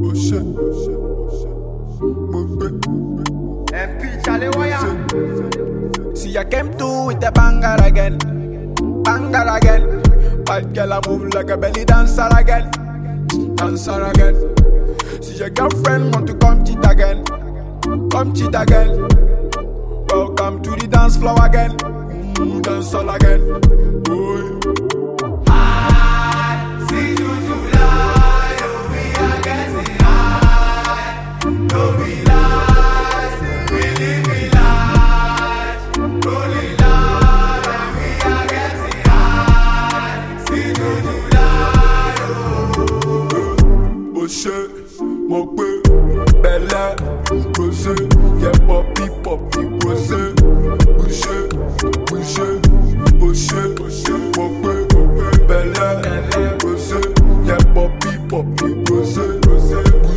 MP Charlie Wire. See, I came through with the banger again. Banger again. Bad girl, I move like a belly dancer again. Dancer again. See, your girlfriend want to come cheat again. Come cheat again. Welcome to the dance floor again. Dance all again. Boy. Mon peu, belle, posé, y'a poppy, posé, bouché, bouché, mon peu, belle, posé, y'a poppy, posé, bouché,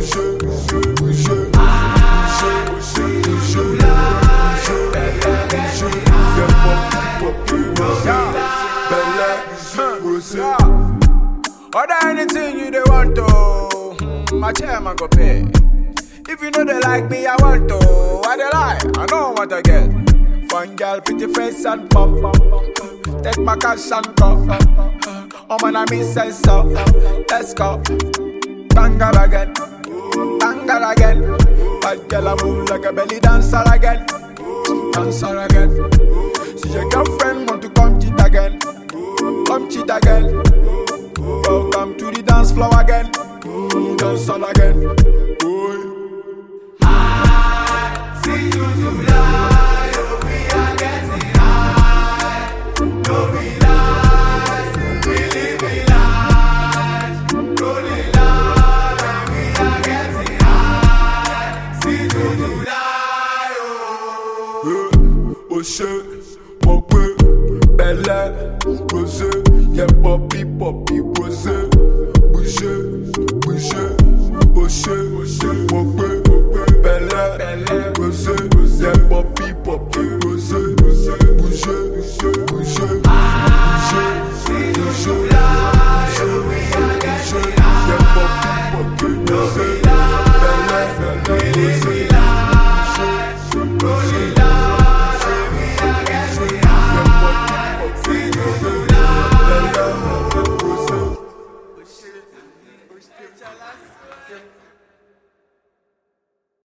order anything you they want to, my chairman go pay. If you know they like me, I want to. What they like, I know what I get. Fun girl, pretty face and pop. Take my cash and go. Oh man, I miss sense so. Let's go. Banger again, banger again. Bad girl, I move like a belly dancer again. Dancer again. See your girlfriend want to come cheat again. Come cheat again. Welcome to the dance floor again. Dance all again. Boy. I see you July, we are getting high. No be lies, we live in lies. Rolling loud, and we are getting high. See you July, oh shit, mon peu, belle, posé, y'a poppy, posé, bouché, oh shit, mon peu, belle, posé, y'a poppy, posé, bouché, rolling loud.